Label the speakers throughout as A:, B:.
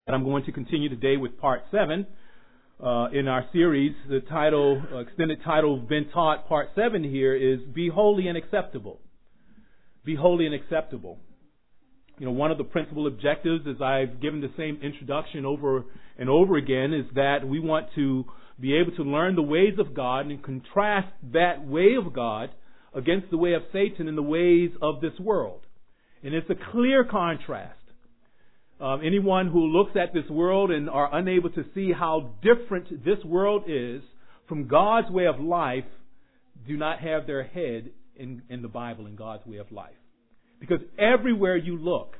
A: I'm going to continue today with part 7 in our series. The title, extended title, been taught. Part 7 here is Be Holy and Acceptable. Be holy and acceptable. You know, one of the principal objectives, as I've given the same introduction over and over again, is that we want to be able to learn the ways of God and contrast that way of God against the way of Satan and the ways of this world. And it's a clear contrast. Anyone who looks at this world and are unable to see how different this world is from God's way of life do not have their head in the Bible, in God's way of life. Because everywhere you look,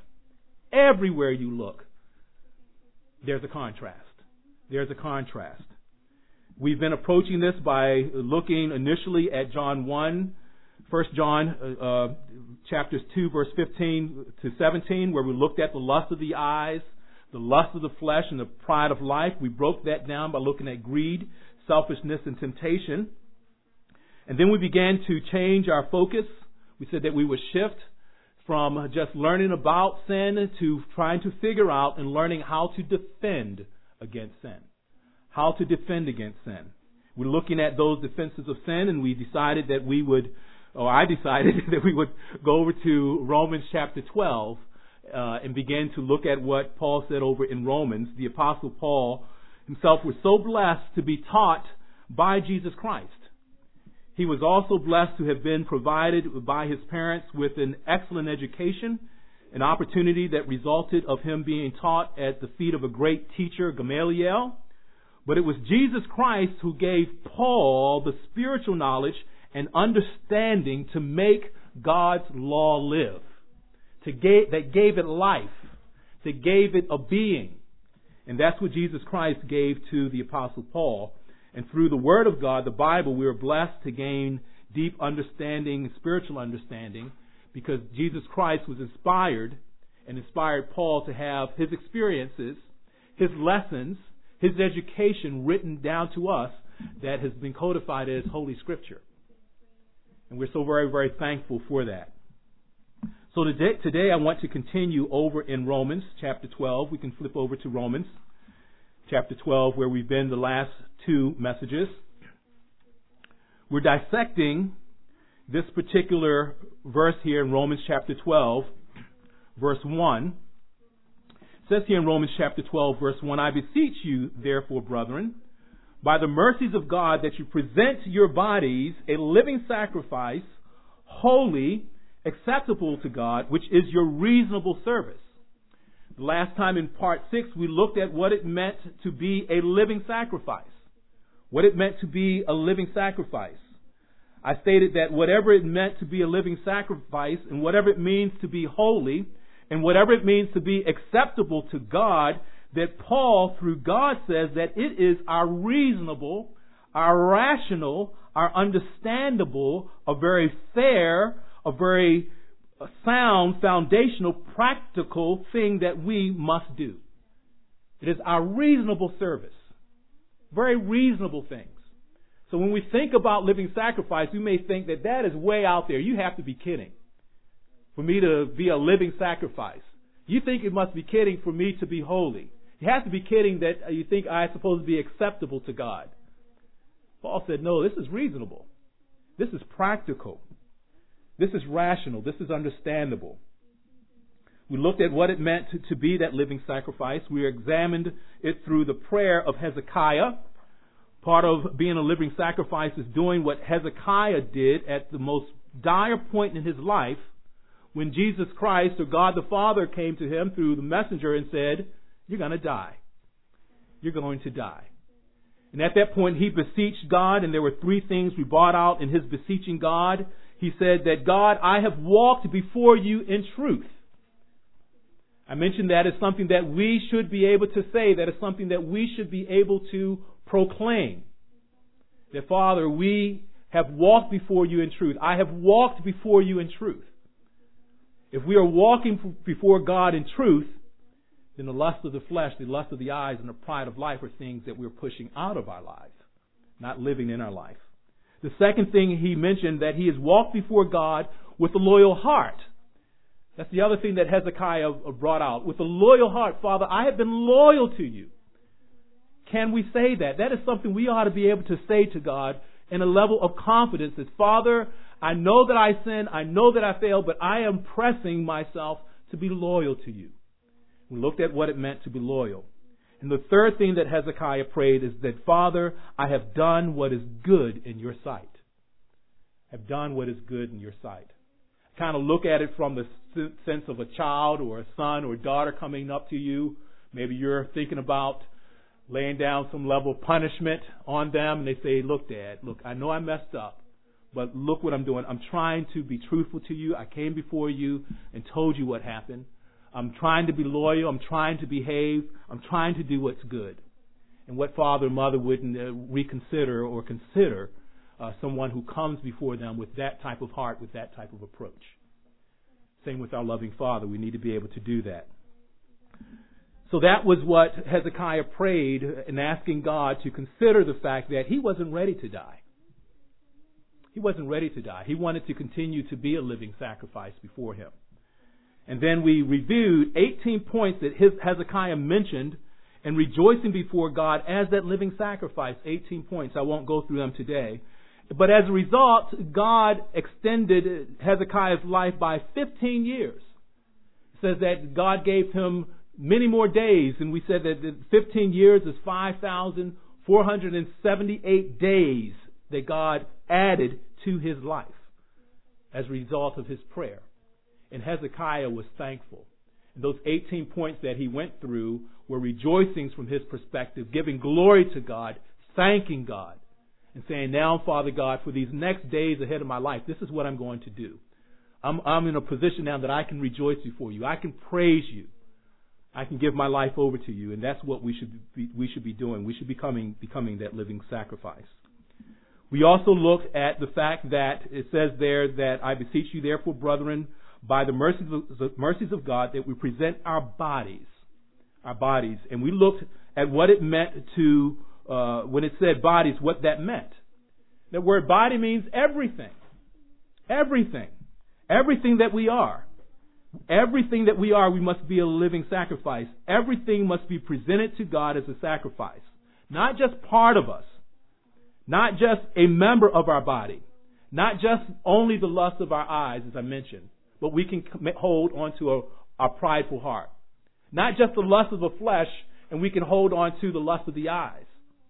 A: there's a contrast. There's a contrast. We've been approaching this by looking initially at John 1, 1 John chapters 2, verse 15 to 17, where we looked at the lust of the eyes, the lust of the flesh, and the pride of life. We broke that down by looking at greed, selfishness, and temptation. And then we began to change our focus. We said that we would shift from just learning about sin to trying to figure out and learning how to defend against sin. How to defend against sin. We're looking at those defenses of sin, and we decided that we would, I decided that we would go over to Romans chapter 12 and begin to look at what Paul said over in Romans. The Apostle Paul himself was so blessed to be taught by Jesus Christ. He was also blessed to have been provided by his parents with an excellent education, an opportunity that resulted of him being taught at the feet of a great teacher, Gamaliel. But it was Jesus Christ who gave Paul the spiritual knowledge and understanding to make God's law live, that gave it life, that gave it a being. And that's what Jesus Christ gave to the Apostle Paul. And through the Word of God, the Bible, we are blessed to gain deep understanding, spiritual understanding, because Jesus Christ was inspired and inspired Paul to have his experiences, his lessons, his education written down to us that has been codified as Holy Scripture. And we're so very, very thankful for that. So today I want to continue over in Romans chapter 12. We can flip over to Romans chapter 12, where we've been the last two messages. We're dissecting this particular verse here in Romans chapter 12, verse 1. It says here in Romans chapter 12, verse 1, I beseech you, therefore, brethren, by the mercies of God, that you present your bodies a living sacrifice, holy, acceptable to God, which is your reasonable service. Last time in part 6, we looked at what it meant to be a living sacrifice. What it meant to be a living sacrifice. I stated that whatever it meant to be a living sacrifice, and whatever it means to be holy, and whatever it means to be acceptable to God, that Paul, through God, says that it is our reasonable, our rational, our understandable, a very fair, a very sound, foundational, practical thing that we must do. It is our reasonable service. Very reasonable things. So when we think about living sacrifice, we may think that that is way out there. You have to be kidding. For me to be a living sacrifice. You think it must be kidding for me to be holy. You have to be kidding that you think I'm supposed to be acceptable to God. Paul said, no, this is reasonable. This is practical. This is rational. This is understandable. We looked at what it meant to be that living sacrifice. We examined it through the prayer of Hezekiah. Part of being a living sacrifice is doing what Hezekiah did at the most dire point in his life when Jesus Christ, or God the Father, came to him through the messenger and said, you're going to die. You're going to die. And at that point he beseeched God, and there were three things we brought out in his beseeching God. He said that, God, I have walked before you in truth. I mentioned that is something that we should be able to say. That is something that we should be able to proclaim. That, Father, we have walked before you in truth. I have walked before you in truth. If we are walking before God in truth, then the lust of the flesh, the lust of the eyes, and the pride of life are things that we're pushing out of our lives, not living in our life. The second thing he mentioned, that he has walked before God with a loyal heart. That's the other thing that Hezekiah brought out. With a loyal heart, Father, I have been loyal to you. Can we say that? That is something we ought to be able to say to God in a level of confidence that, Father, I know that I sin, I know that I fail, but I am pressing myself to be loyal to you. We looked at what it meant to be loyal. And the third thing that Hezekiah prayed is that, Father, I have done what is good in your sight. I've done what is good in your sight. I kind of look at it from the sense of a child or a son or daughter coming up to you. Maybe you're thinking about laying down some level of punishment on them, and they say, look, Dad, look, I know I messed up, but look what I'm doing. I'm trying to be truthful to you. I came before you and told you what happened. I'm trying to be loyal. I'm trying to behave. I'm trying to do what's good. And what father and mother wouldn't reconsider or consider someone who comes before them with that type of heart, with that type of approach. Same with our loving Father. We need to be able to do that. So that was what Hezekiah prayed in asking God to consider the fact that he wasn't ready to die. He wasn't ready to die. He wanted to continue to be a living sacrifice before him. And then we reviewed 18 points that Hezekiah mentioned and rejoicing before God as that living sacrifice. 18 points. I won't go through them today. But as a result, God extended Hezekiah's life by 15 years. It says that God gave him many more days, and we said that 15 years is 5,478 days that God added to his life as a result of his prayer. And Hezekiah was thankful. And those 18 points that he went through were rejoicings from his perspective, giving glory to God, thanking God, and saying, now, Father God, for these next days ahead of my life, this is what I'm going to do. I'm in a position now that I can rejoice before you. I can praise you. I can give my life over to you. And that's what we should be doing. We should be becoming that living sacrifice. We also looked at the fact that it says there that I beseech you, therefore, brethren, by the mercies of God, that we present our bodies. And we looked at what it meant to, when it said bodies, what that meant. The word body means everything. Everything. Everything that we are. Everything that we are, we must be a living sacrifice. Everything must be presented to God as a sacrifice. Not just part of us. Not just a member of our body. Not just only the lust of our eyes, as I mentioned. But we can hold on to our prideful heart. Not just the lust of the flesh, and we can hold on to the lust of the eyes.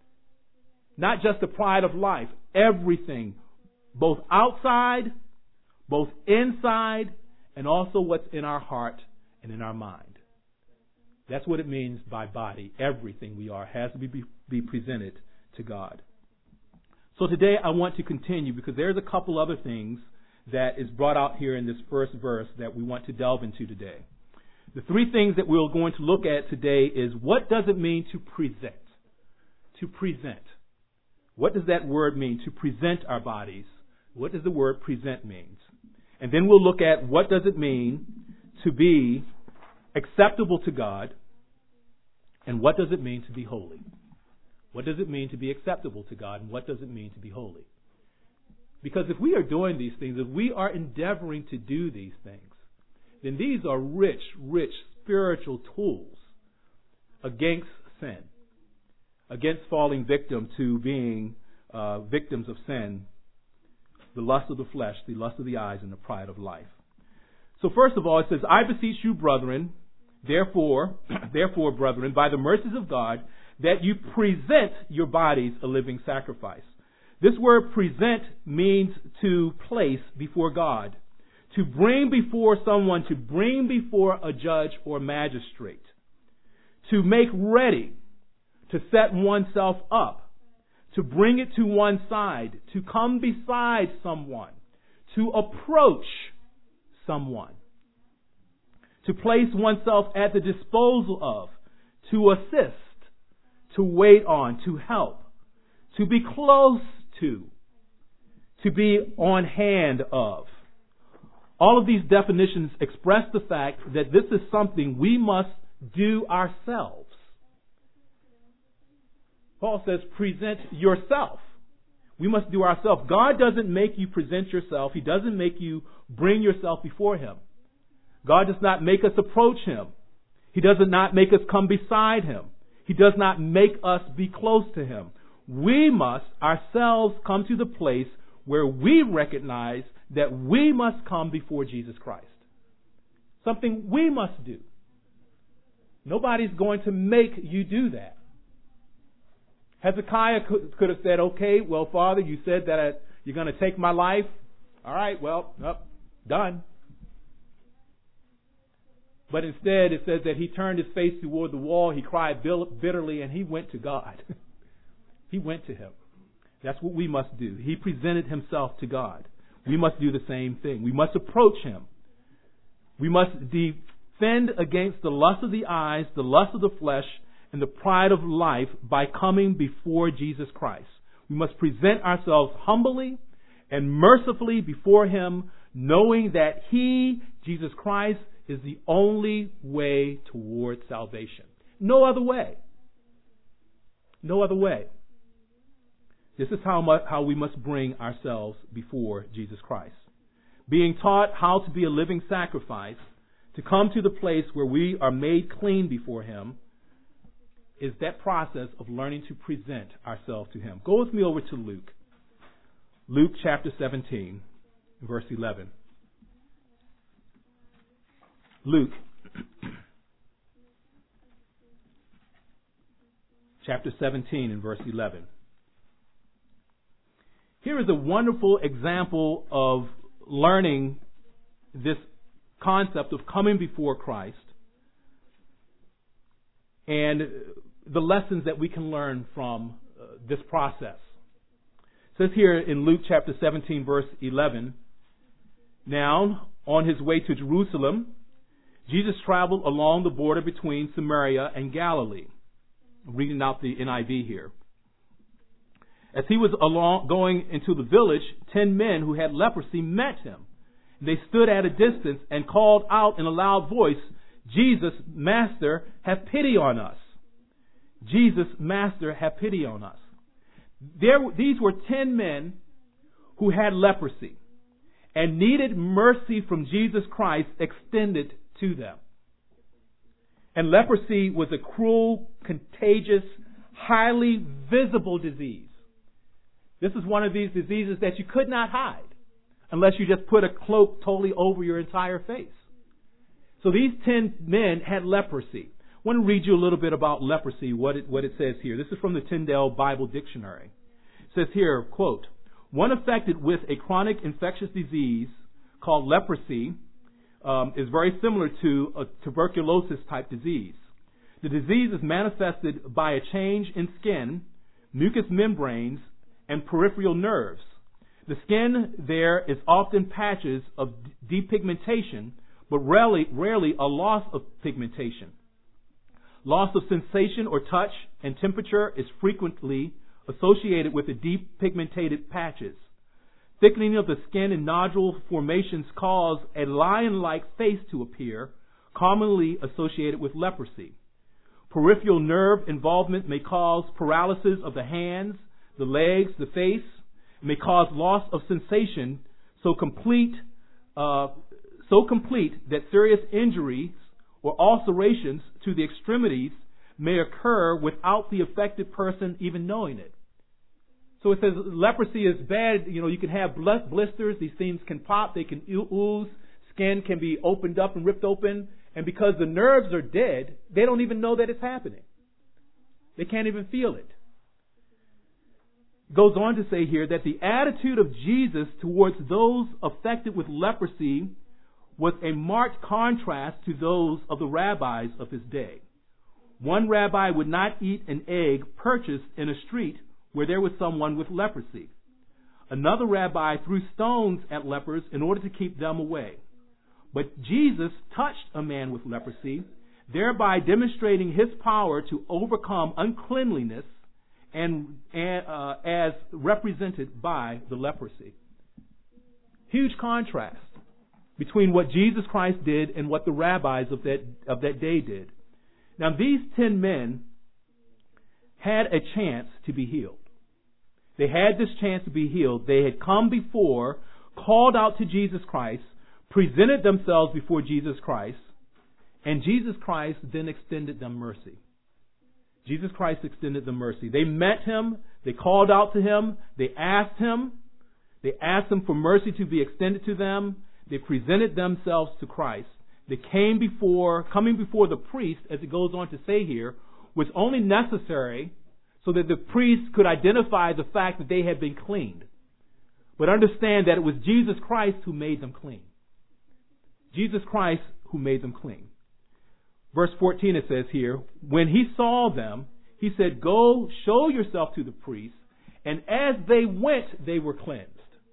A: Not just the pride of life. Everything. Both outside, both inside, and also what's in our heart and in our mind. That's what it means by body. Everything we are has to be presented to God. So today I want to continue because there's a couple other things that is brought out here in this first verse that we want to delve into today. The three things that we're going to look at today is, what does it mean to present? To present. What does that word mean? To present our bodies. What does the word present mean? And then we'll look at, what does it mean to be acceptable to God? And what does it mean to be holy? What does it mean to be acceptable to God? And what does it mean to be holy? Because if we are doing these things, if we are endeavoring to do these things, then these are rich, rich spiritual tools against sin, against falling victim to being victims of sin, the lust of the flesh, the lust of the eyes, and the pride of life. So first of all, it says, I beseech you, brethren, therefore, brethren, by the mercies of God, that you present your bodies a living sacrifice. This word present means to place before God, to bring before someone, to bring before a judge or magistrate, to make ready, to set oneself up, to bring it to one side, to come beside someone, to approach someone, to place oneself at the disposal of, to assist, to wait on, to help, to be close to be on hand of. All of these definitions express the fact that this is something we must do ourselves. Paul says, present yourself. We must do ourselves. God doesn't make you present yourself. He doesn't make you bring yourself before Him. God does not make us approach Him. He does not make us come beside Him. He does not make us be close to Him. We must ourselves come to the place where we recognize that we must come before Jesus Christ. Something we must do. Nobody's going to make you do that. Hezekiah could have said, okay, well, Father, you said that you're going to take my life. All right, well, done. But instead, it says that he turned his face toward the wall, he cried bitterly, and he went to God. He went to Him. That's what we must do. He presented himself to God. We must do the same thing. We must approach Him. We must defend against the lust of the eyes, the lust of the flesh, and the pride of life by coming before Jesus Christ. We must present ourselves humbly and mercifully before Him, knowing that He, Jesus Christ, is the only way toward salvation. No other way. No other way. This is how we must bring ourselves before Jesus Christ. Being taught how to be a living sacrifice, to come to the place where we are made clean before Him, is that process of learning to present ourselves to Him. Go with me over to Luke. Luke chapter 17, verse 11. Luke chapter 17 and verse 11. Here is a wonderful example of learning this concept of coming before Christ and the lessons that we can learn from this process. It says here in Luke chapter 17 verse 11, now on His way to Jerusalem, Jesus traveled along the border between Samaria and Galilee. I'm reading out the NIV here. As He was going into the village, 10 men who had leprosy met Him. They stood at a distance and called out in a loud voice, Jesus, Master, have pity on us. Jesus, Master, have pity on us. These were 10 men who had leprosy and needed mercy from Jesus Christ extended to them. And leprosy was a cruel, contagious, highly visible disease. This is one of these diseases that you could not hide unless you just put a cloak totally over your entire face. So these 10 men had leprosy. I want to read you a little bit about leprosy, what it says here. This is from the Tyndale Bible Dictionary. It says here, quote, one affected with a chronic infectious disease called leprosy is very similar to a tuberculosis type disease. The disease is manifested by a change in skin, mucous membranes, and peripheral nerves. The skin there is often patches of depigmentation, but rarely a loss of pigmentation. Loss of sensation or touch and temperature is frequently associated with the depigmented patches. Thickening of the skin and nodule formations cause a lion-like face to appear, commonly associated with leprosy. Peripheral nerve involvement may cause paralysis of the hands, the legs, the face. It may cause loss of sensation so complete that serious injuries or ulcerations to the extremities may occur without the affected person even knowing it. So it says leprosy is bad. You can have blisters. These things can pop. They can ooze. Skin can be opened up and ripped open. And because the nerves are dead, they don't even know that it's happening. They can't even feel it. It goes on to say here that the attitude of Jesus towards those affected with leprosy was a marked contrast to those of the rabbis of his day. One rabbi would not eat an egg purchased in a street where there was someone with leprosy. Another rabbi threw stones at lepers in order to keep them away. But Jesus touched a man with leprosy, thereby demonstrating His power to overcome uncleanliness and as represented by the leprosy. Huge contrast between what Jesus Christ did and what the rabbis of that day did. Now, these 10 men had a chance to be healed. They had this chance to be healed. They had come before, called out to Jesus Christ, presented themselves before Jesus Christ, and Jesus Christ then extended them mercy. Jesus Christ extended them mercy. They met Him. They called out to Him. They asked Him. They asked Him for mercy to be extended to them. They presented themselves to Christ. They coming before the priest, as it goes on to say here, was only necessary so that the priest could identify the fact that they had been cleaned. But understand that it was Jesus Christ who made them clean. Jesus Christ who made them clean. Verse 14 it says here, when He saw them, He said, go show yourself to the priest. And as they went, they were cleansed.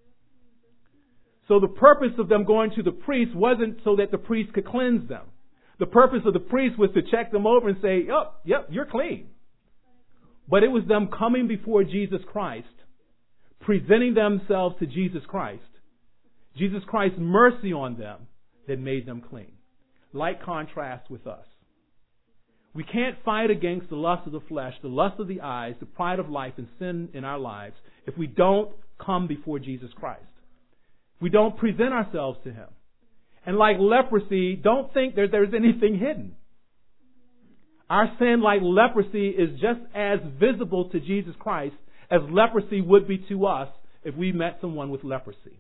A: So the purpose of them going to the priest wasn't so that the priest could cleanse them. The purpose of the priest was to check them over and say, yep, you're clean. But it was them coming before Jesus Christ, presenting themselves to Jesus Christ, Jesus Christ's mercy on them that made them clean. Like contrast with us. We can't fight against the lust of the flesh, the lust of the eyes, the pride of life, and sin in our lives if we don't come before Jesus Christ. If we don't present ourselves to Him. And like leprosy, don't think that there's anything hidden. Our sin, like leprosy, is just as visible to Jesus Christ as leprosy would be to us if we met someone with leprosy.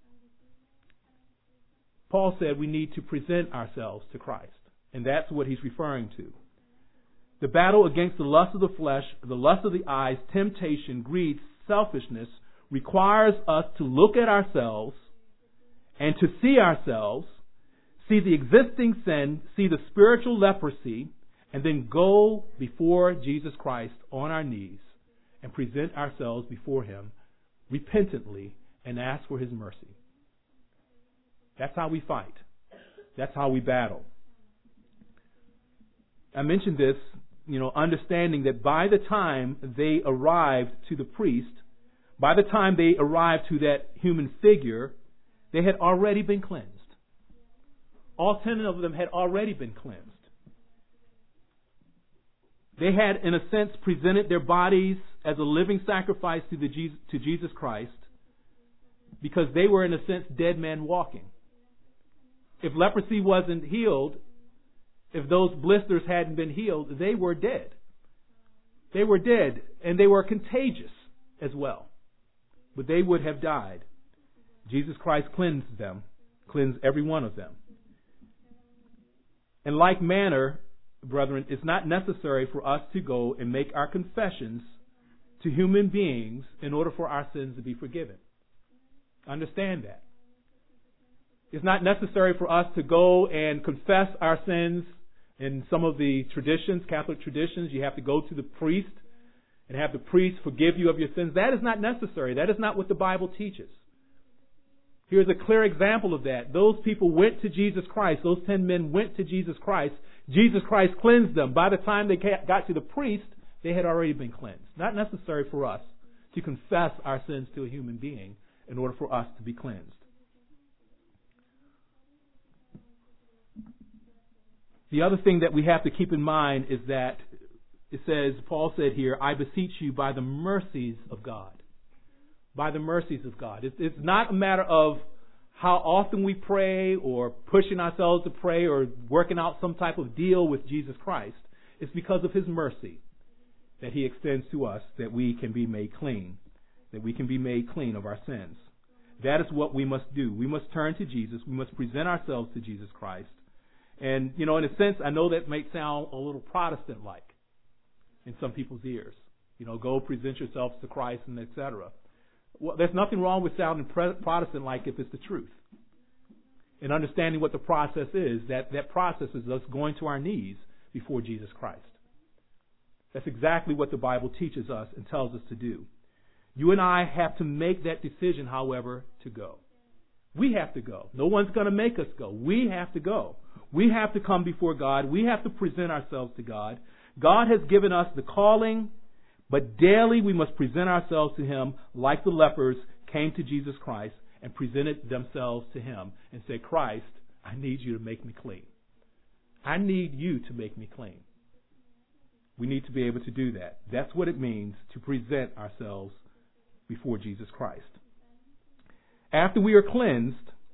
A: Paul said we need to present ourselves to Christ. And that's what he's referring to. The battle against the lust of the flesh, the lust of the eyes, temptation, greed, selfishness requires us to look at ourselves and to see ourselves, see the existing sin, see the spiritual leprosy, and then go before Jesus Christ on our knees and present ourselves before Him repentantly and ask for His mercy. That's how we fight. That's how we battle. I mentioned this, understanding that by the time they arrived to the priest, by the time they arrived to that human figure, they had already been cleansed. All 10 of them had already been cleansed. They had, in a sense, presented their bodies as a living sacrifice to Jesus Christ because they were, in a sense, dead men walking. If leprosy wasn't healed, if those blisters hadn't been healed, they were dead. They were dead, and they were contagious as well. But they would have died. Jesus Christ cleansed them, cleansed every one of them. In like manner, brethren, it's not necessary for us to go and make our confessions to human beings in order for our sins to be forgiven. Understand that. It's not necessary for us to go and confess our sins. In some of the traditions, Catholic traditions, you have to go to the priest and have the priest forgive you of your sins. That is not necessary. That is not what the Bible teaches. Here's a clear example of that. Those people went to Jesus Christ. Those 10 men went to Jesus Christ. Jesus Christ cleansed them. By the time they got to the priest, they had already been cleansed. Not necessary for us to confess our sins to a human being in order for us to be cleansed. The other thing that we have to keep in mind is that it says, Paul said here, I beseech you by the mercies of God. By the mercies of God. It's not a matter of how often we pray or pushing ourselves to pray or working out some type of deal with Jesus Christ. It's because of His mercy that He extends to us that we can be made clean. That we can be made clean of our sins. That is what we must do. We must turn to Jesus. We must present ourselves to Jesus Christ. And, in a sense, I know that might sound a little Protestant-like in some people's ears. Go present yourselves to Christ and etc. Well, there's nothing wrong with sounding Protestant-like if it's the truth. And understanding what the process is, that process is us going to our knees before Jesus Christ. That's exactly what the Bible teaches us and tells us to do. You and I have to make that decision, however, to go. We have to go. No one's going to make us go. We have to go. We have to come before God. We have to present ourselves to God. God has given us the calling, but daily we must present ourselves to Him like the lepers came to Jesus Christ and presented themselves to Him and said, Christ, I need you to make me clean. I need you to make me clean. We need to be able to do that. That's what it means to present ourselves before Jesus Christ. After we are cleansed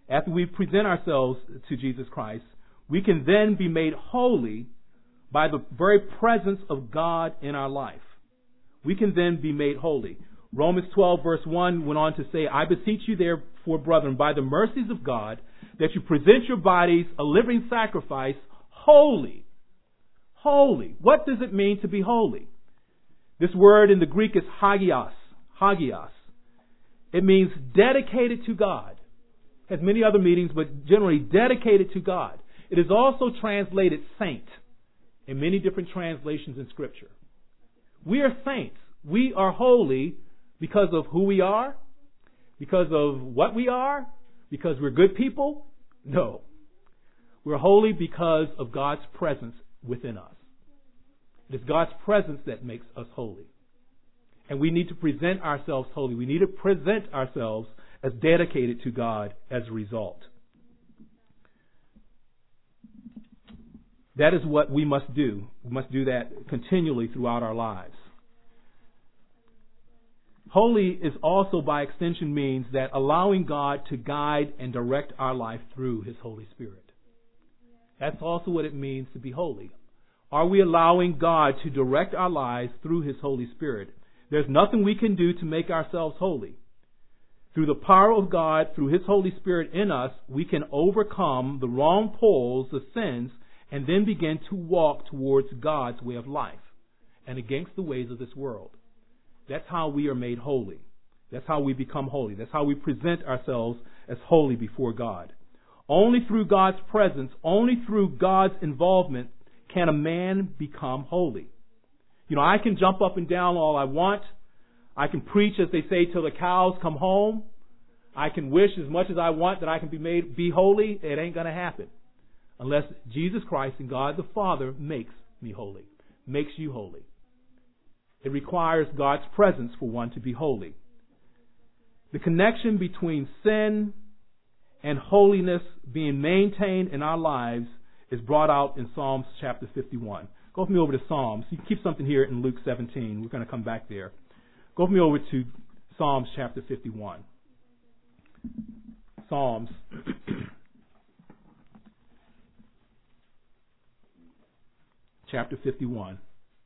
A: after we present ourselves to Jesus Christ, we can then be made holy by the very presence of God in our life. We can then be made holy. Romans 12 verse 1 went on to say, I beseech you therefore, brethren, by the mercies of God, that you present your bodies a living sacrifice, holy. Holy. What does it mean to be holy? This word in the Greek is hagios. Hagios. It means dedicated to God. It has many other meanings, but generally dedicated to God. It is also translated saint in many different translations in Scripture. We are saints. We are holy because of who we are, because of what we are, because we're good people. No. We're holy because of God's presence within us. It is God's presence that makes us holy. And we need to present ourselves holy. We need to present ourselves as dedicated to God as a result. That is what we must do. We must do that continually throughout our lives. Holy is also, by extension, means that allowing God to guide and direct our life through His Holy Spirit. That's also what it means to be holy. Are we allowing God to direct our lives through His Holy Spirit? There's nothing we can do to make ourselves holy. Through the power of God, through His Holy Spirit in us, we can overcome the wrong poles, the sins, and then begin to walk towards God's way of life and against the ways of this world. That's how we are made holy. That's how we become holy. That's how we present ourselves as holy before God. Only through God's presence, only through God's involvement can a man become holy. You know, I can jump up and down all I want. I can preach, as they say, till the cows come home. I can wish as much as I want that I can be holy. It ain't going to happen unless Jesus Christ and God the Father makes me holy, makes you holy. It requires God's presence for one to be holy. The connection between sin and holiness being maintained in our lives is brought out in Psalms chapter 51. Go with me over to Psalms. You can keep something here in Luke 17. We're going to come back there. Go with me over to Psalms chapter 51. Psalms. Chapter 51.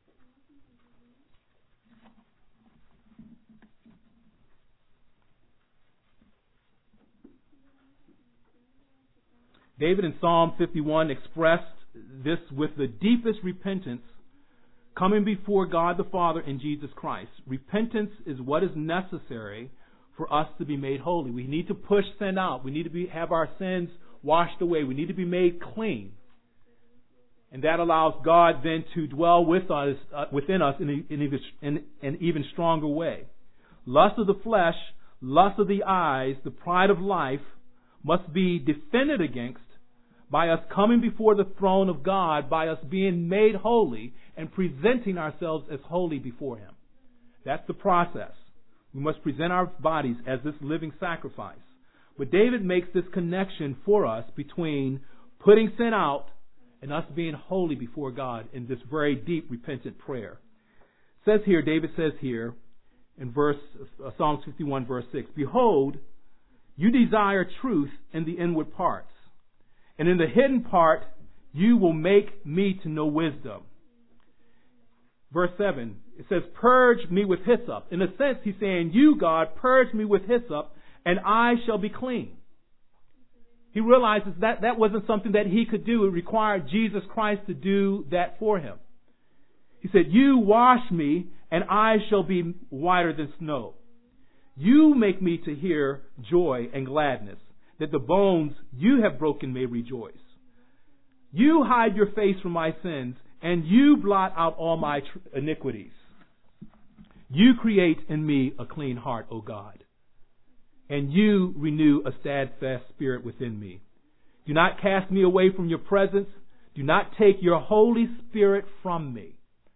A: David in Psalm 51 expressed this with the deepest repentance, coming before God the Father and Jesus Christ. Repentance is what is necessary for us to be made holy. We need to push sin out. We need to have our sins washed away. We need to be made clean. And that allows God then to dwell with us, within us in an even stronger way. Lust of the flesh, lust of the eyes, the pride of life must be defended against by us coming before the throne of God, by us being made holy and presenting ourselves as holy before Him. That's the process. We must present our bodies as this living sacrifice. But David makes this connection for us between putting sin out and us being holy before God in this very deep repentant prayer. David says here in Psalms 51 verse 6, Behold, you desire truth in the inward parts, and in the hidden part you will make me to know wisdom. Verse 7, it says, Purge me with hyssop. In a sense, he's saying, You, God, purge me with hyssop, and I shall be clean. He realizes that wasn't something that he could do. It required Jesus Christ to do that for him. He said, You wash me, and I shall be whiter than snow. You make me to hear joy and gladness, that the bones you have broken may rejoice. You hide your face from my sins, and you blot out all my iniquities. You create in me a clean heart, O God, and you renew a steadfast spirit within me. Do not cast me away from your presence. Do not take your Holy Spirit from me.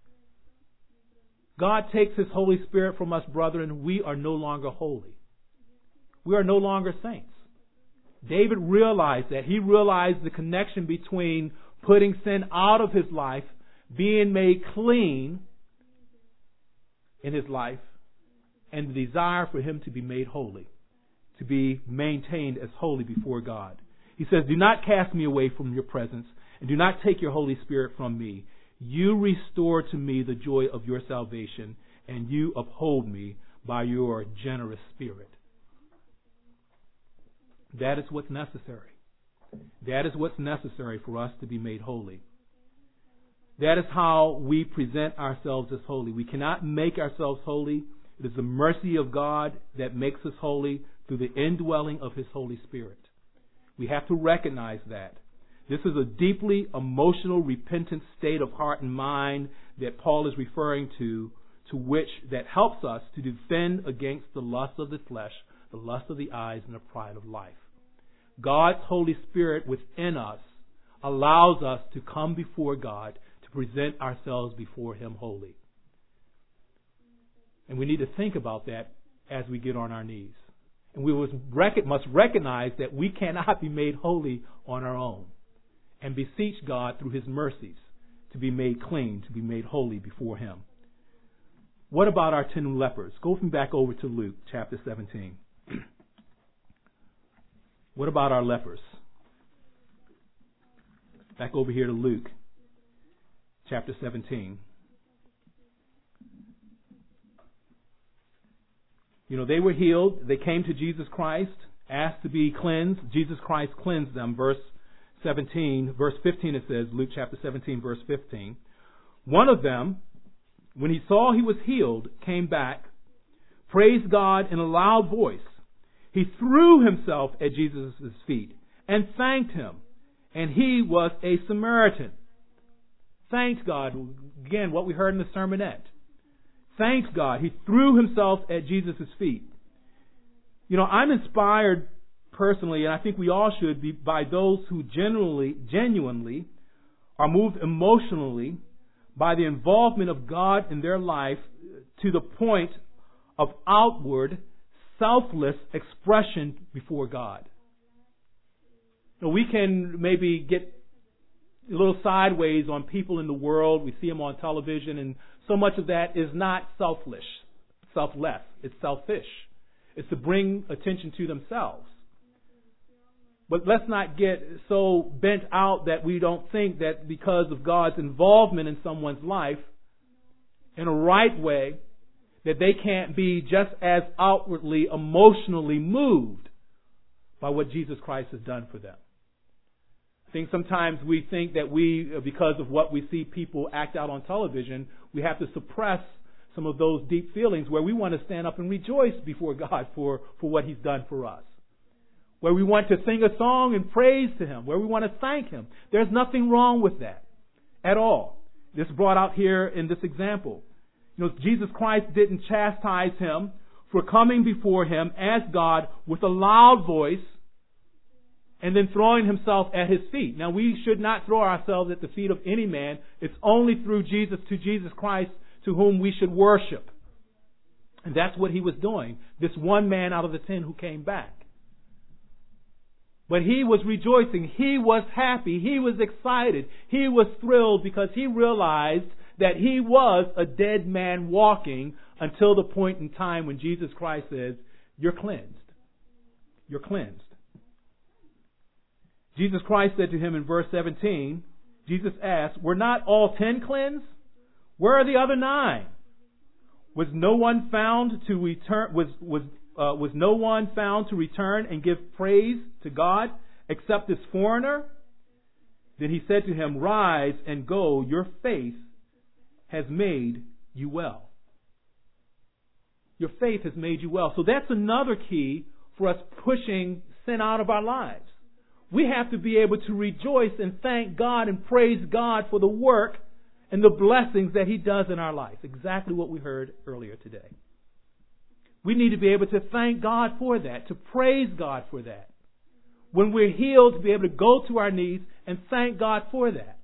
A: God takes His Holy Spirit from us, brethren. We are no longer holy. We are no longer saints. David realized that. He realized the connection between putting sin out of his life, being made clean in his life, and the desire for him to be made holy. to be maintained as holy before God. He says, do not cast me away from your presence, and do not take your Holy Spirit from me. You restore to me the joy of your salvation, and you uphold me by your generous spirit. That is what's necessary. That is what's necessary for us to be made holy. That is how we present ourselves as holy. We cannot make ourselves holy. It is the mercy of God that makes us holy through the indwelling of His Holy Spirit. We have to recognize that. This is a deeply emotional, repentant state of heart and mind that Paul is referring to which that helps us to defend against the lust of the flesh, the lust of the eyes, and the pride of life. God's Holy Spirit within us allows us to come before God, to present ourselves before Him holy. And we need to think about that as we get on our knees. And we must recognize that we cannot be made holy on our own, and beseech God through His mercies to be made clean, to be made holy before Him. What about our 10 lepers? Go back over to Luke chapter 17. What about our lepers? Back over here to Luke chapter 17. They were healed. They came to Jesus Christ, asked to be cleansed. Jesus Christ cleansed them. Verse 15 it says, Luke chapter 17, verse 15. One of them, when he saw he was healed, came back, praised God in a loud voice. He threw himself at Jesus' feet and thanked Him. And he was a Samaritan. Thanked God. Again, what we heard in the sermonette. Thanked God. He threw himself at Jesus' feet. I'm inspired personally, and I think we all should be, by those who genuinely are moved emotionally by the involvement of God in their life to the point of outward, selfless expression before God. We can maybe get a little sideways on people in the world. We see them on television, and so much of that is not selfless. It's selfish. It's to bring attention to themselves. But let's not get so bent out that we don't think that because of God's involvement in someone's life in a right way, that they can't be just as outwardly, emotionally moved by what Jesus Christ has done for them. I think sometimes we think that because of what we see people act out on television, we have to suppress some of those deep feelings where we want to stand up and rejoice before God for what He's done for us. Where we want to sing a song and praise to Him. Where we want to thank Him. There's nothing wrong with that at all. This is brought out here in this example. Jesus Christ didn't chastise him for coming before Him as God with a loud voice and then throwing Himself at His feet. Now, we should not throw ourselves at the feet of any man. It's only through Jesus to Jesus Christ to whom we should worship. And that's what He was doing. This one man out of the 10 who came back. But he was rejoicing. He was happy. He was excited. He was thrilled because he realized that he was a dead man walking until the point in time when Jesus Christ says, "You're cleansed. You're cleansed." Jesus Christ said to him in verse 17, Jesus asked, "Were not all 10 cleansed? Where are the other 9? Was no one found to return? Was no one found to return and give praise to God except this foreigner?" Then He said to him, "Rise and go. Your faith has made you well." Your faith has made you well. So that's another key for us pushing sin out of our lives. We have to be able to rejoice and thank God and praise God for the work and the blessings that He does in our life. Exactly what we heard earlier today. We need to be able to thank God for that, to praise God for that. When we're healed, to be able to go to our knees and thank God for that.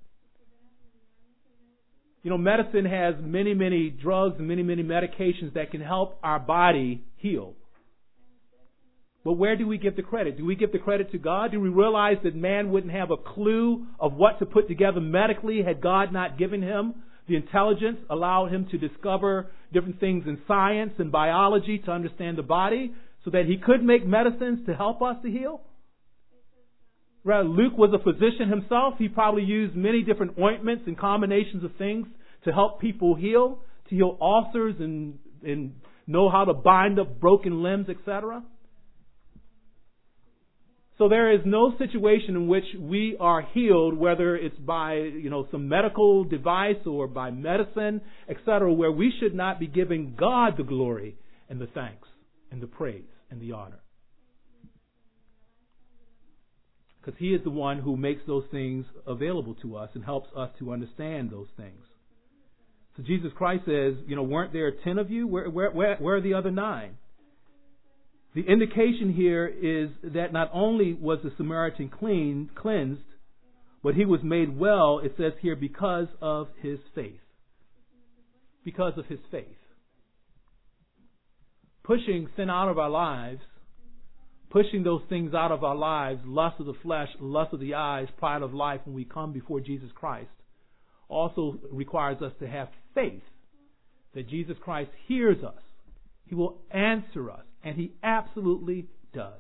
A: Medicine has many, many drugs and many, many medications that can help our body heal. But where do we give the credit? Do we give the credit to God? Do we realize that man wouldn't have a clue of what to put together medically had God not given him the intelligence, allowed him to discover different things in science and biology to understand the body? so that he could make medicines to help us to heal? Right, Luke was a physician himself. He probably used many different ointments and combinations of things to help people heal, to heal ulcers and know how to bind up broken limbs, etc. So there is no situation in which we are healed, whether it's by some medical device or by medicine, etc., where we should not be giving God the glory and the thanks and the praise and the honor. Because He is the one who makes those things available to us and helps us to understand those things. So Jesus Christ says, weren't there 10 of you? Where are the other 9? The indication here is that not only was the Samaritan cleansed, but he was made well, it says here, because of his faith. Because of his faith. Pushing sin out of our lives, pushing those things out of our lives, lust of the flesh, lust of the eyes, pride of life, when we come before Jesus Christ, also requires us to have faith that Jesus Christ hears us. He will answer us. And He absolutely does.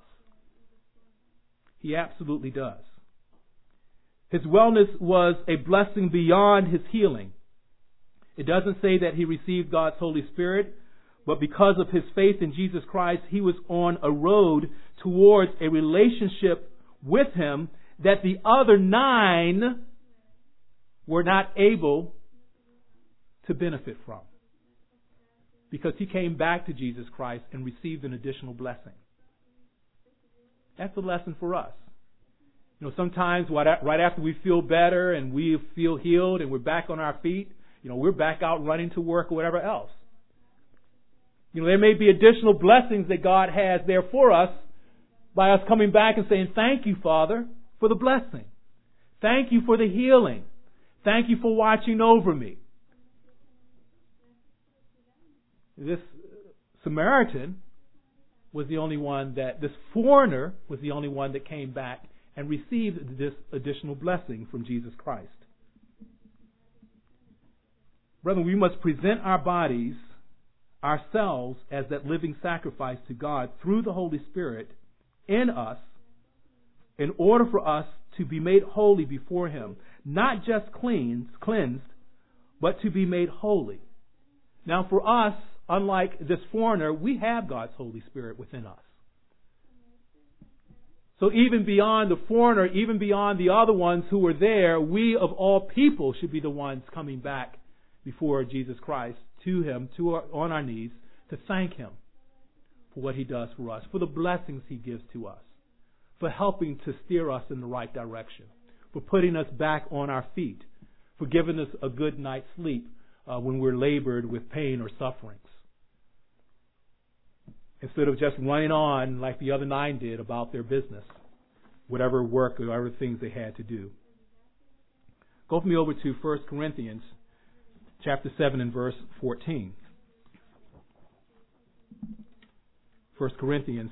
A: He absolutely does. His wellness was a blessing beyond his healing. It doesn't say that he received God's Holy Spirit, but because of his faith in Jesus Christ, he was on a road towards a relationship with Him that the other 9 were not able to benefit from. Because he came back to Jesus Christ and received an additional blessing. That's a lesson for us. Sometimes right after we feel better and we feel healed and we're back on our feet, we're back out running to work or whatever else. There may be additional blessings that God has there for us by us coming back and saying, thank you, Father, for the blessing. Thank you for the healing. Thank you for watching over me. This Samaritan was the only one this foreigner was the only one that came back and received this additional blessing from Jesus Christ. Brethren, we must present our bodies, ourselves, as that living sacrifice to God through the Holy Spirit in us in order for us to be made holy before Him. Not just cleansed, but to be made holy. Now for us, unlike this foreigner, we have God's Holy Spirit within us. So even beyond the foreigner, even beyond the other ones who were there, we of all people should be the ones coming back before Jesus Christ to Him, on our knees, to thank Him for what He does for us, for the blessings He gives to us, for helping to steer us in the right direction, for putting us back on our feet, for giving us a good night's sleep when we're labored with pain or sufferings. Instead of just running on like the other 9 did about their business, whatever work or whatever things they had to do. Go with me over to 1 Corinthians chapter 7 and verse 14. 1 Corinthians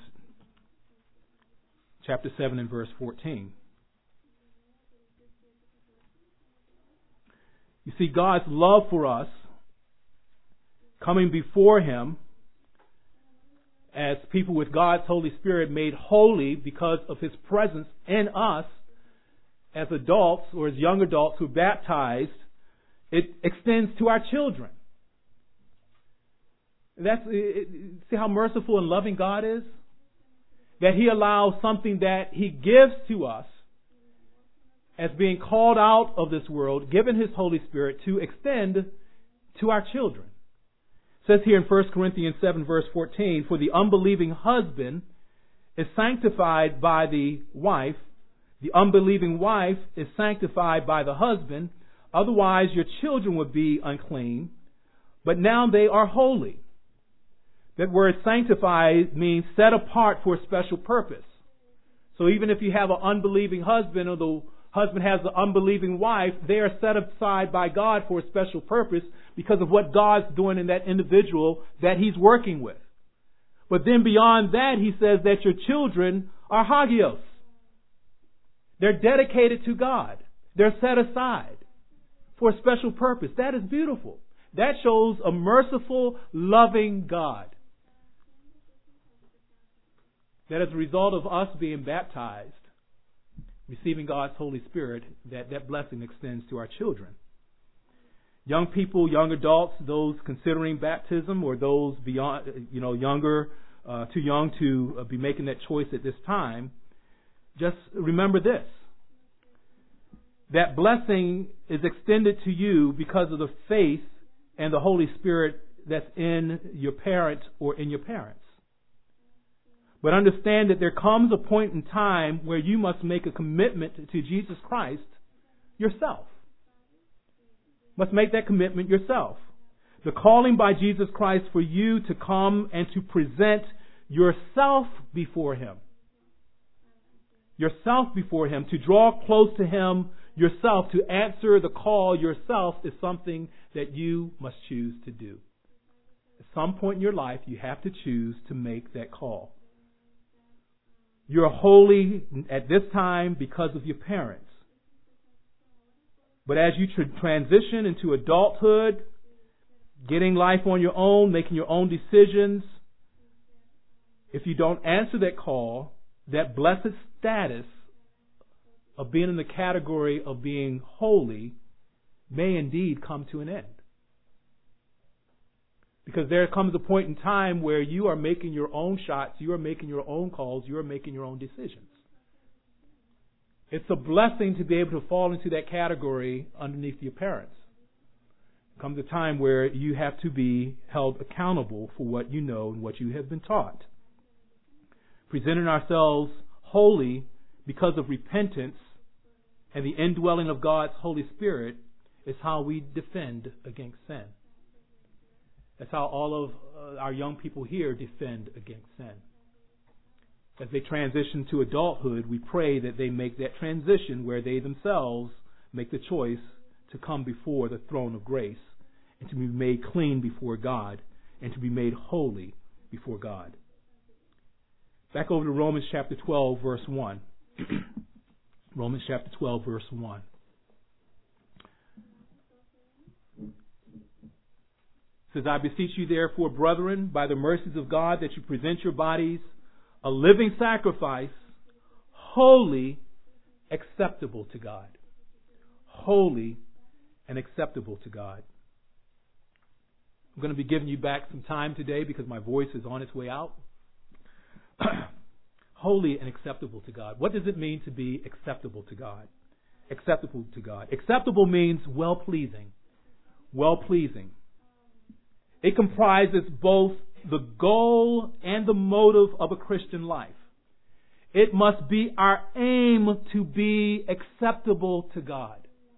A: chapter 7 and verse 14. You see, God's love for us, coming before Him as people with God's Holy Spirit made holy because of His presence in us as adults or as young adults who are baptized, it extends to our children. See how merciful and loving God is? That He allows something that He gives to us as being called out of this world, given His Holy Spirit, to extend to our children. It says here in 1 Corinthians 7 verse 14, for the unbelieving husband is sanctified by the wife. The unbelieving wife is sanctified by the husband. Otherwise your children would be unclean, but now they are holy. That word sanctified means set apart for a special purpose. So even if you have an unbelieving husband or the husband has an unbelieving wife, they are set aside by God for a special purpose because of what God's doing in that individual that He's working with. But then beyond that, He says that your children are hagios. They're dedicated to God. They're set aside for a special purpose. That is beautiful. That shows a merciful, loving God. that as a result of us being baptized, receiving God's Holy Spirit, that blessing extends to our children. Young people, young adults, those considering baptism, or those beyond, younger, too young to be making that choice at this time, just remember this. That blessing is extended to you because of the faith and the Holy Spirit that's in your parent or in your parents. But understand that there comes a point in time where you must make a commitment to Jesus Christ yourself. Must make that commitment yourself. The calling by Jesus Christ for you to come and to present yourself before Him. Yourself before Him, to draw close to Him yourself, to answer the call yourself, is something that you must choose to do. At some point in your life, you have to choose to make that call. You're holy at this time because of your parents. But as you transition into adulthood, getting life on your own, making your own decisions, if you don't answer that call, that blessed status of being in the category of being holy may indeed come to an end. Because there comes a point in time where you are making your own shots, you are making your own calls, you are making your own decisions. It's a blessing to be able to fall into that category underneath your parents. There comes a time where you have to be held accountable for what you know and what you have been taught. Presenting ourselves holy because of repentance and the indwelling of God's Holy Spirit is how we defend against sin. That's how all of our young people here defend against sin. As they transition to adulthood, we pray that they make that transition where they themselves make the choice to come before the throne of grace and to be made clean before God and to be made holy before God. Back over to Romans chapter 12, verse 1. Romans chapter 12, verse 1. It says, I beseech you therefore, brethren, by the mercies of God, that you present your bodies a living sacrifice, holy, acceptable to God. Holy and acceptable to God. I'm going to be giving you back some time today because my voice is on its way out. Holy and acceptable to God. What does it mean to be acceptable to God? Acceptable to God. Acceptable means well-pleasing. Well-pleasing. It comprises both the goal and the motive of a Christian life. It must be our aim to be acceptable to God.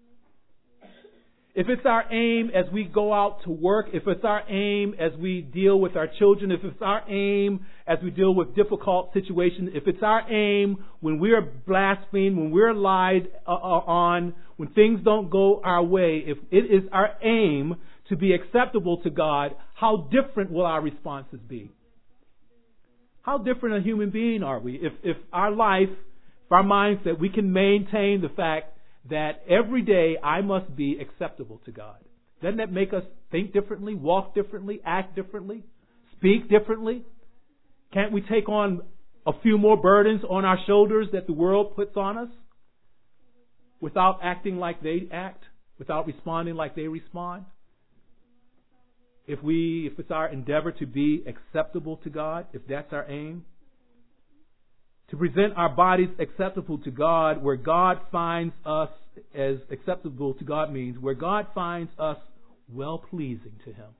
A: If it's our aim as we go out to work, if it's our aim as we deal with our children, if it's our aim as we deal with difficult situations, if it's our aim when we're blasphemed, when we're lied on, when things don't go our way, if it is our aim to be acceptable to God, how different will our responses be? How different a human being are we? If our life, if our mindset, we can maintain the fact that every day I must be acceptable to God. Doesn't that make us think differently, walk differently, act differently, speak differently? Can't we take on a few more burdens on our shoulders that the world puts on us without acting like they act, without responding like they respond? If it's our endeavor to be acceptable to God, if that's our aim, to present our bodies acceptable to God, where God finds us as acceptable to God means where God finds us well-pleasing to Him.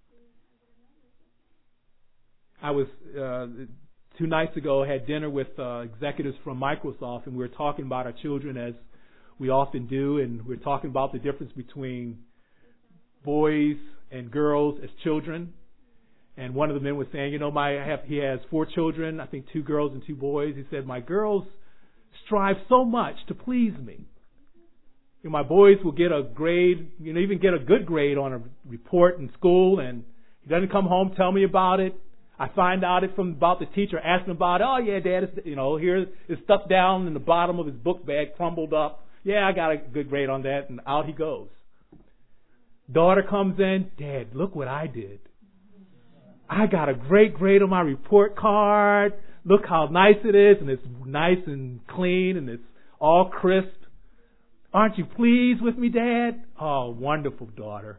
A: I was 2 nights ago, had dinner with executives from Microsoft, and we were talking about our children as we often do, and we're talking about the difference between boys and girls as children. And one of the men was saying, he has 4 children, I think 2 girls and 2 boys. He said, my girls strive so much to please me. My boys will get a grade, even get a good grade on a report in school, and he doesn't come home, tell me about it. I find out it from about the teacher, ask him about it. Oh yeah, Dad, here it's stuck down in the bottom of his book bag, crumbled up. Yeah, I got a good grade on that, and out he goes. Daughter comes in, Dad, look what I did. I got a great grade on my report card. look how nice it is, and it's nice and clean, and it's all crisp. Aren't you pleased with me, Dad? Oh, wonderful, daughter.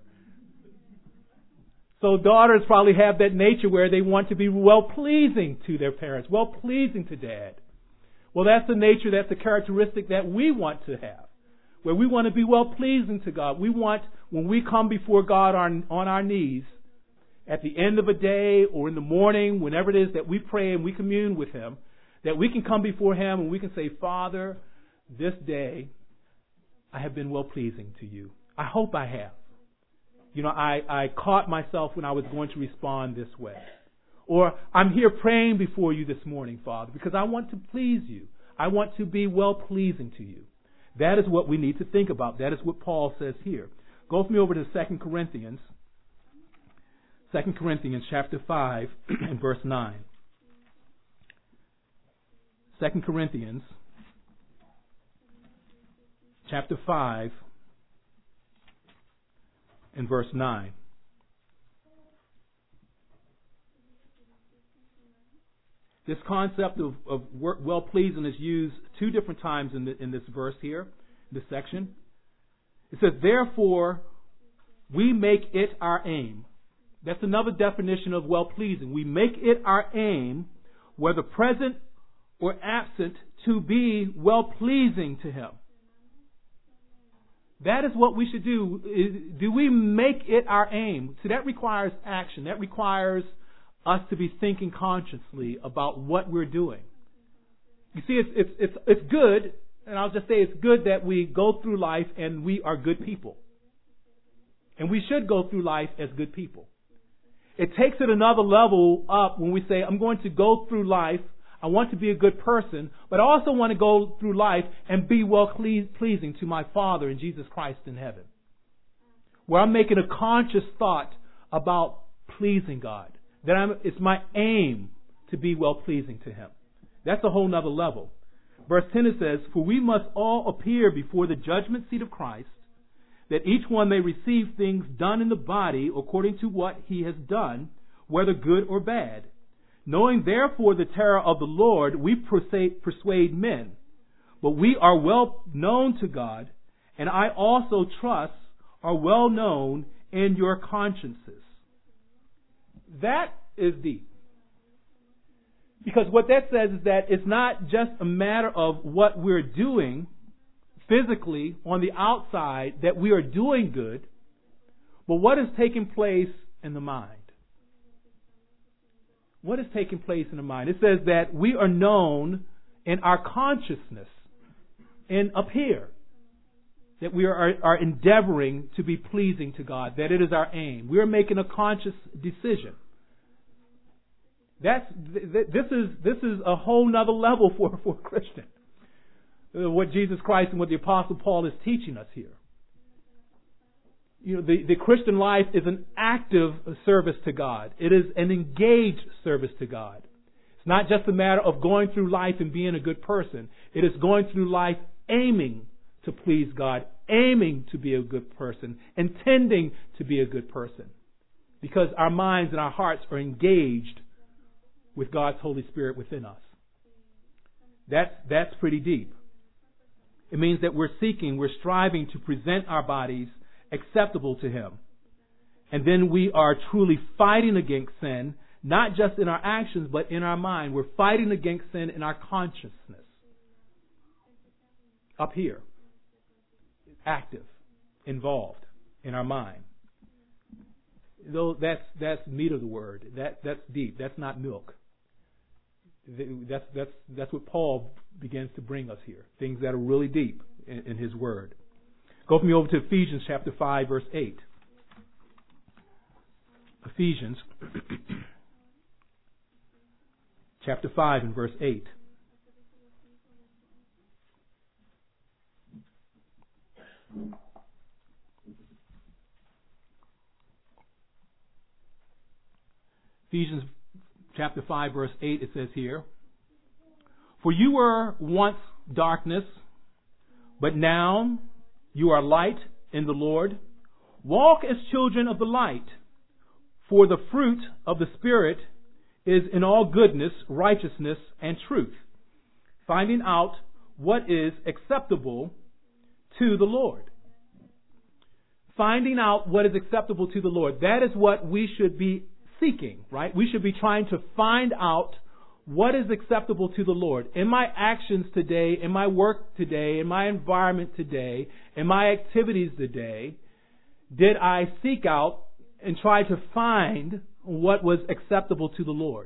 A: So daughters probably have that nature where they want to be well-pleasing to their parents, well-pleasing to Dad. Well, that's the nature, that's the characteristic that we want to have, where we want to be well-pleasing to God. We want, when we come before God on our knees, at the end of a day or in the morning, whenever it is that we pray and we commune with Him, that we can come before Him and we can say, Father, this day I have been well-pleasing to you. I hope I have. You know, I caught myself when I was going to respond this way. Or I'm here praying before you this morning, Father, because I want to please you. I want to be well-pleasing to you. That is what we need to think about. That is what Paul says here. Go with me over to 2 Corinthians. 2 Corinthians chapter 5 and verse 9. 2 Corinthians chapter 5 and verse 9. This concept of well-pleasing is used two different times in this verse here, this section. It says, therefore, we make it our aim. That's another definition of well-pleasing. We make it our aim, whether present or absent, to be well-pleasing to Him. That is what we should do. Do we make it our aim? So that requires action. That requires us to be thinking consciously about what we're doing. You see, it's good, and I'll just say it's good that we go through life and we are good people. And we should go through life as good people. It takes it another level up when we say, I'm going to go through life, I want to be a good person, but I also want to go through life and be well-pleasing to my Father and Jesus Christ in heaven. Where I'm making a conscious thought about pleasing God. That it's my aim to be well-pleasing to Him. That's a whole nother level. Verse 10 it says, for we must all appear before the judgment seat of Christ, that each one may receive things done in the body according to what he has done, whether good or bad. Knowing therefore the terror of the Lord, we persuade men. But we are well known to God, and I also trust are well known in your consciences. That is deep. Because what that says is that it's not just a matter of what we're doing physically on the outside, that we are doing good, but what is taking place in the mind. What is taking place in the mind? It says that we are known in our consciousness and up here. That we are endeavoring to be pleasing to God. That it is our aim. We are making a conscious decision. This is a whole nother level for a Christian. What Jesus Christ and what the Apostle Paul is teaching us here. You know, the Christian life is an active service to God. It is an engaged service to God. It's not just a matter of going through life and being a good person. It is going through life aiming to please God, aiming to be a good person, intending to be a good person. Because our minds and our hearts are engaged with God's Holy Spirit within us. That's pretty deep. It means that we're striving to present our bodies acceptable to Him. And then we are truly fighting against sin, not just in our actions, but in our mind. We're fighting against sin in our consciousness. Up here. Active. Involved. In our mind. Though that's meat of the word. That's deep. That's not milk. That's what Paul begins to bring us here. Things that are really deep in his word. Go with me over to Ephesians chapter 5, verse 8. Ephesians chapter 5 and verse 8. Ephesians chapter 5, verse 8, it says here, for you were once darkness, but now you are light in the Lord. Walk as children of the light, for the fruit of the Spirit is in all goodness, righteousness, and truth, finding out what is acceptable to the Lord. Finding out what is acceptable to the Lord. That is what we should be seeking, right? We should be trying to find out what is acceptable to the Lord. In my actions today, in my work today, in my environment today, in my activities today, did I seek out and try to find what was acceptable to the Lord?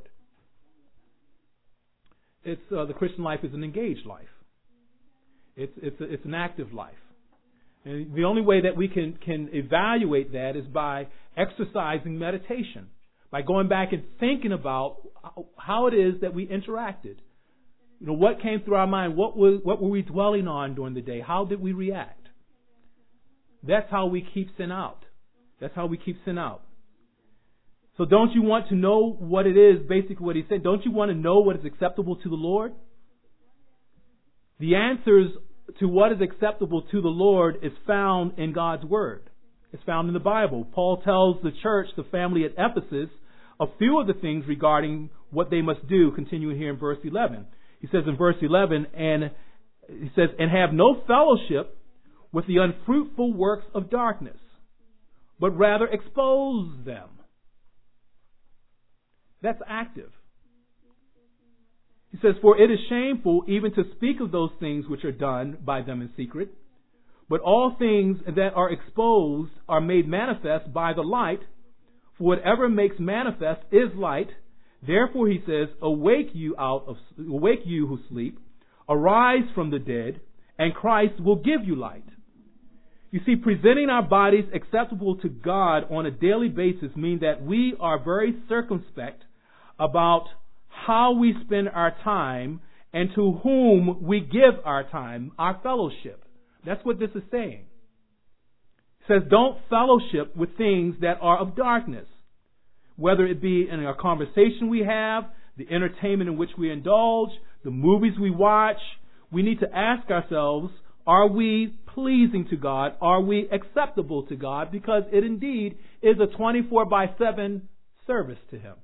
A: It's the Christian life is an engaged life. It's an active life. And the only way that we can evaluate that is by exercising meditation, by going back and thinking about how it is that we interacted. You know, what came through our mind? What were we dwelling on during the day? How did we react? That's how we keep sin out. That's how we keep sin out. So don't you want to know what it is, basically what he said? Don't you want to know what is acceptable to the Lord? The answers to what is acceptable to the Lord is found in God's Word. It's found in the Bible. Paul tells the church, the family at Ephesus, a few of the things regarding what they must do, continuing here in verse 11. He says in verse 11, and have no fellowship with the unfruitful works of darkness, but rather expose them. That's active. He says, for it is shameful even to speak of those things which are done by them in secret. But all things that are exposed are made manifest by the light. For whatever makes manifest is light. Therefore, he says, awake you who sleep, arise from the dead, and Christ will give you light. You see, presenting our bodies acceptable to God on a daily basis means that we are very circumspect about how we spend our time and to whom we give our time, our fellowship. That's what this is saying. It says, don't fellowship with things that are of darkness, whether it be in a conversation we have, the entertainment in which we indulge, the movies we watch. We need to ask ourselves, are we pleasing to God? Are we acceptable to God? Because it indeed is a 24/7 service to Him.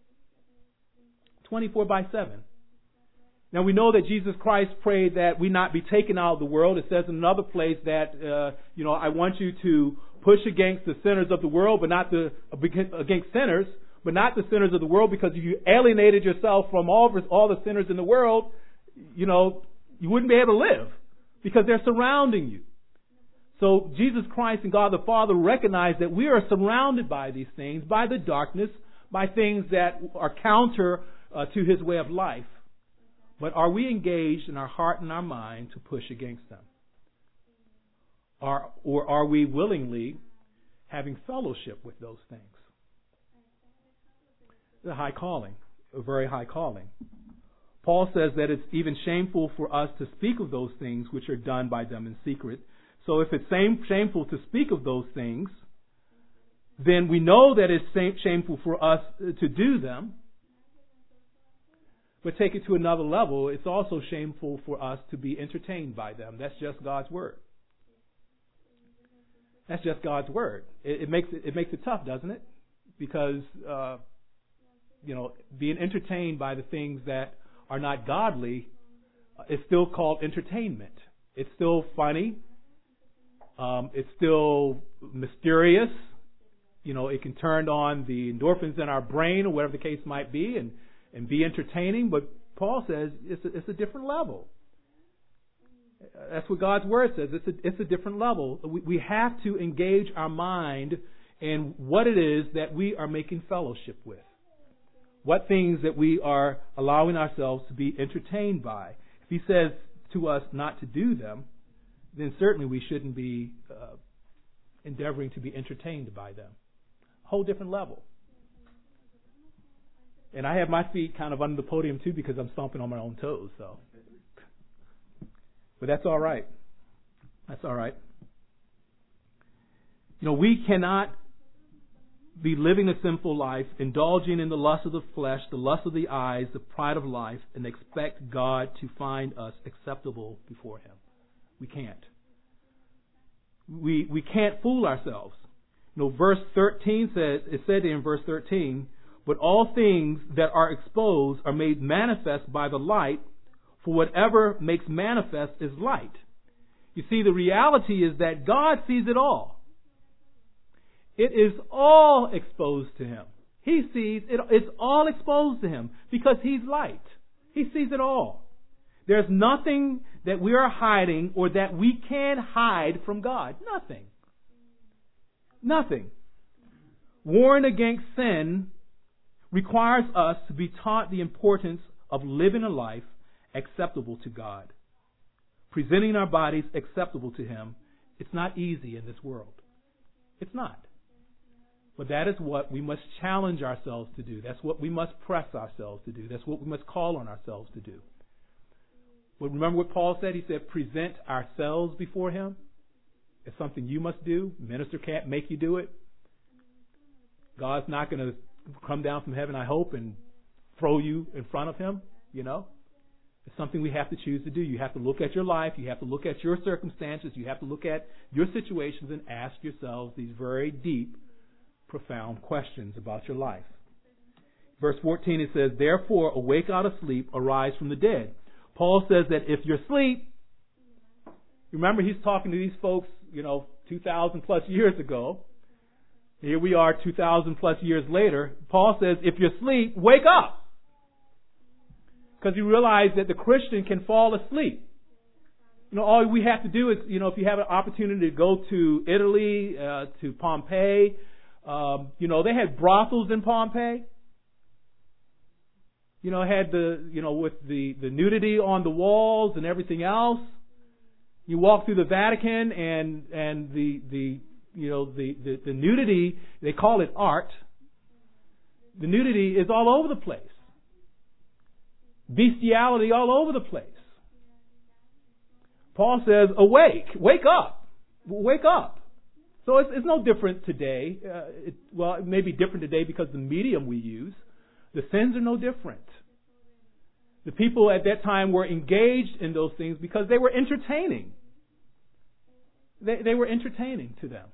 A: 24/7. Now we know that Jesus Christ prayed that we not be taken out of the world. It says in another place that, I want you to push against the sinners of the world, but not against sinners, but not the sinners of the world, because if you alienated yourself from all the sinners in the world, you wouldn't be able to live because they're surrounding you. So Jesus Christ and God the Father recognize that we are surrounded by these things, by the darkness, by things that are counter to His way of life. But are we engaged in our heart and our mind to push against them? Or are we willingly having fellowship with those things? It's a high calling, a very high calling. Paul says that it's even shameful for us to speak of those things which are done by them in secret. So if it's shameful to speak of those things, then we know that it's shameful for us to do them. But take it to another level, it's also shameful for us to be entertained by them. That's just God's Word. That's just God's Word. It makes it tough, doesn't it? Because being entertained by the things that are not godly is still called entertainment. It's still funny. It's still mysterious. It can turn on the endorphins in our brain or whatever the case might be, and be entertaining. But Paul says it's a different level. That's what God's Word says. It's a different level. We have to engage our mind in what it is that we are making fellowship with. What things that we are allowing ourselves to be entertained by. If He says to us not to do them, then certainly we shouldn't be endeavoring to be entertained by them. A whole different level. And I have my feet kind of under the podium too because I'm stomping on my own toes. So, but that's all right. That's all right. We cannot be living a sinful life, indulging in the lust of the flesh, the lust of the eyes, the pride of life, and expect God to find us acceptable before Him. We can't. We can't fool ourselves. Verse 13 says, it said in verse 13, But all things that are exposed are made manifest by the light, for whatever makes manifest is light. You see, the reality is that God sees it all. It is all exposed to Him. He sees it. It's all exposed to Him because He's light. He sees it all. There's nothing that we are hiding or that we can hide from God. Nothing. Nothing. Warring against sin requires us to be taught the importance of living a life acceptable to God. Presenting our bodies acceptable to Him. It's not easy in this world. It's not. But that is what we must challenge ourselves to do. That's what we must press ourselves to do. That's what we must call on ourselves to do. But remember what Paul said? He said, present ourselves before Him. It's something you must do. Minister can't make you do it. God's not going to come down from heaven, I hope, and throw you in front of Him, you know. It's something we have to choose to do. You have to look at your life. You have to look at your circumstances. You have to look at your situations and ask yourselves these very deep, profound questions about your life. Verse 14, it says, therefore, awake out of sleep, arise from the dead. Paul says that if you're asleep, remember he's talking to these folks, 2,000 plus years ago. Here we are 2,000 plus years later. Paul says, if you're asleep, wake up. Because he realized that the Christian can fall asleep. All we have to do is, if you have an opportunity to go to Italy, to Pompeii, they had brothels in Pompeii. Had with the nudity on the walls and everything else. You walk through the Vatican and the nudity, they call it art. The nudity is all over the place. Bestiality all over the place. Paul says, awake, wake up, wake up. So it's no different today. It may be different today because the medium we use. The sins are no different. The people at that time were engaged in those things because they were entertaining. They were entertaining to them.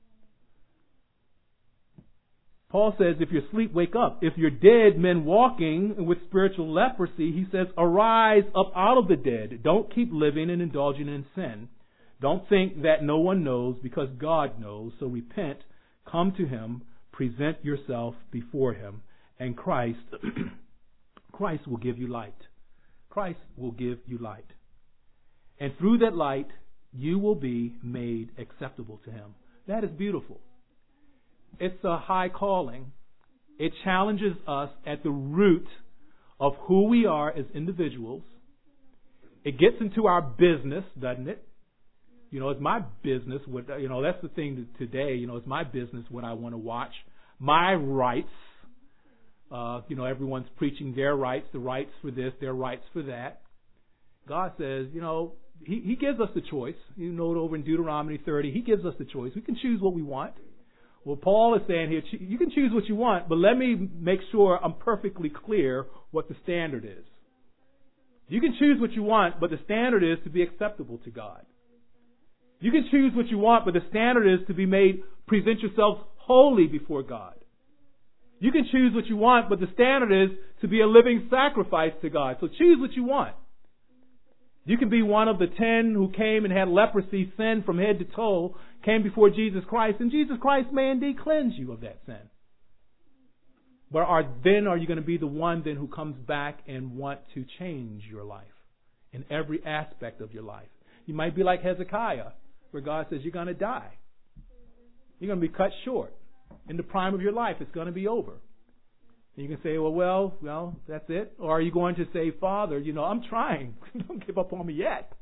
A: Paul says, if you're asleep, wake up. If you're dead, men walking with spiritual leprosy, he says, arise up out of the dead. Don't keep living and indulging in sin. Don't think that no one knows because God knows. So repent, come to Him, present yourself before Him, and Christ will give you light. Christ will give you light. And through that light, you will be made acceptable to Him. That is beautiful. It's a high calling. It challenges us at the root of who we are as individuals. It gets into our business, doesn't it? It's my business. That's the thing today. It's my business what I want to watch. My rights. Everyone's preaching their rights, the rights for this, their rights for that. God says, He gives us the choice. Over in Deuteronomy 30, He gives us the choice. We can choose what we want. Well, Paul is saying here, you can choose what you want, but let me make sure I'm perfectly clear what the standard is. You can choose what you want, but the standard is to be acceptable to God. You can choose what you want, but the standard is to be present yourselves holy before God. You can choose what you want, but the standard is to be a living sacrifice to God. So choose what you want. You can be one of the 10 who came and had leprosy, sin from head to toe, came before Jesus Christ, and Jesus Christ may indeed cleanse you of that sin. But are you going to be the one then who comes back and want to change your life in every aspect of your life? You might be like Hezekiah, where God says you're going to die. You're going to be cut short. In the prime of your life, it's going to be over. And you can say, well, that's it. Or are you going to say, Father, I'm trying. Don't give up on me yet.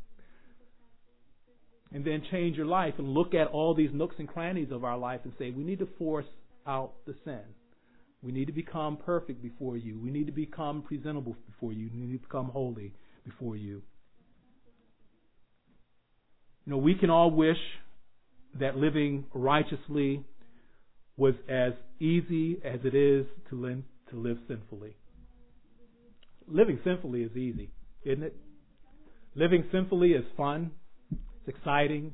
A: And then change your life and look at all these nooks and crannies of our life and say, we need to force out the sin. We need to become perfect before you. We need to become presentable before you. We need to become holy before you. We can all wish that living righteously was as easy as it is to live sinfully. Living sinfully is easy, isn't it? Living sinfully is fun, it's exciting,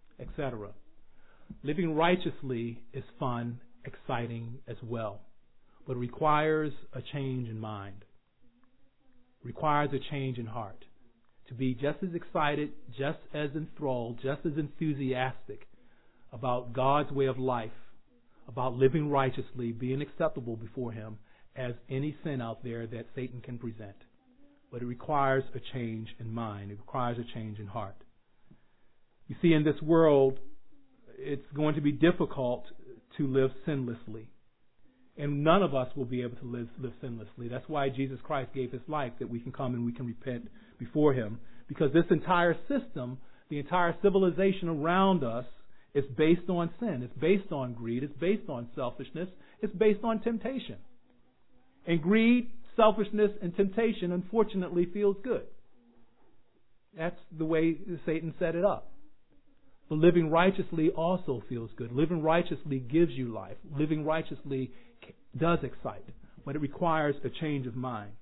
A: etc. Living righteously is fun, exciting as well. but it requires a change in mind. It requires a change in heart. To be just as excited, just as enthralled, just as enthusiastic about God's way of life, about living righteously, being acceptable before Him, as any sin out there that Satan can present. But it requires a change in mind. It requires a change in heart. You see, in this world, it's going to be difficult to live sinlessly. And none of us will be able to live sinlessly. That's why Jesus Christ gave His life, that we can come and we can repent before Him. Because this entire system, the entire civilization around us, is based on sin. It's based on greed. It's based on selfishness. It's based on temptation. And greed, selfishness, and temptation, unfortunately, feels good. That's the way Satan set it up. But living righteously also feels good. Living righteously gives you life. Living righteously does excite. But it requires a change of mind.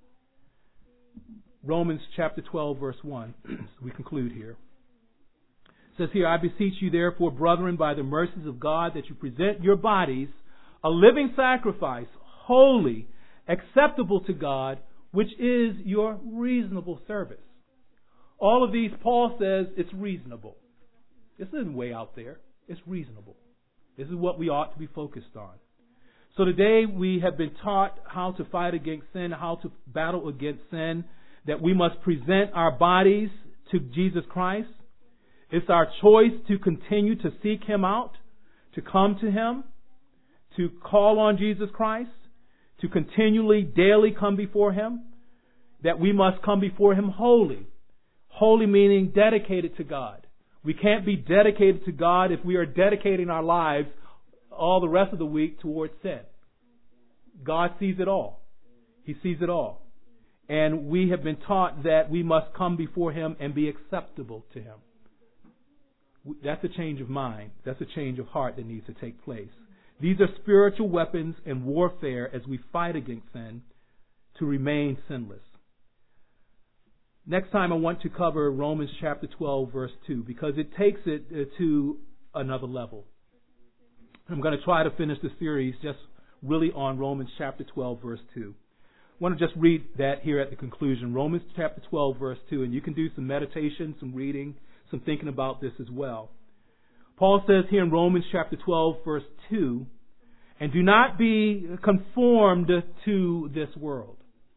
A: Romans chapter 12, verse 1. We conclude here. It says here, I beseech you therefore, brethren, by the mercies of God, that you present your bodies a living sacrifice, holy, acceptable to God, which is your reasonable service. All of these, Paul says, it's reasonable. This isn't way out there. It's reasonable. This is what we ought to be focused on. So today we have been taught how to fight against sin, how to battle against sin, that we must present our bodies to Jesus Christ. It's our choice to continue to seek Him out, to come to Him, to call on Jesus Christ, to continually, daily come before Him, that we must come before Him holy. Holy meaning dedicated to God. We can't be dedicated to God if we are dedicating our lives all the rest of the week towards sin. God sees it all. He sees it all. And we have been taught that we must come before Him and be acceptable to Him. That's a change of mind. That's a change of heart that needs to take place. These are spiritual weapons in warfare as we fight against sin to remain sinless. Next time I want to cover Romans chapter 12, verse 2, because it takes it to another level. I'm going to try to finish the series just really on Romans chapter 12, verse 2. I want to just read that here at the conclusion. Romans chapter 12, verse 2, and you can do some meditation, some reading, some thinking about this as well. Paul says here in Romans chapter 12, verse 2, and do not be conformed to this world.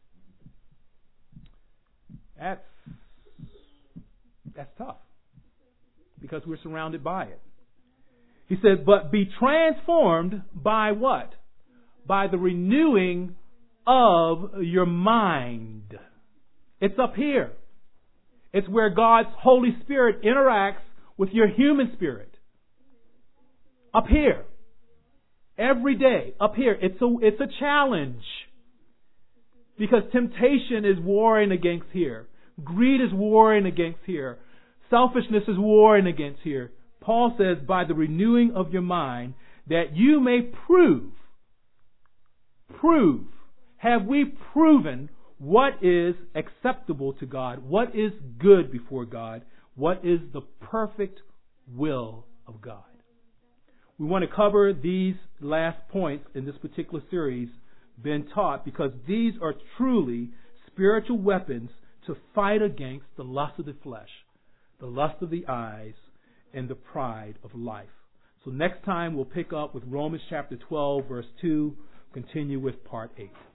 A: That's tough, because we're surrounded by it. He said, but be transformed by what? By the renewing of your mind. It's up here. It's where God's Holy Spirit interacts with your human spirit. Up here. Every day. Up here. It's a challenge. Because temptation is warring against here. Greed is warring against here. Selfishness is warring against here. Paul says, by the renewing of your mind, that you may prove, have we proven what is acceptable to God, what is good before God, what is the perfect will of God. We want to cover these last points in this particular series, been taught, because these are truly spiritual weapons to fight against the lust of the flesh, the lust of the eyes, and the pride of life. So next time we'll pick up with Romans chapter 12, verse 2, continue with part 8.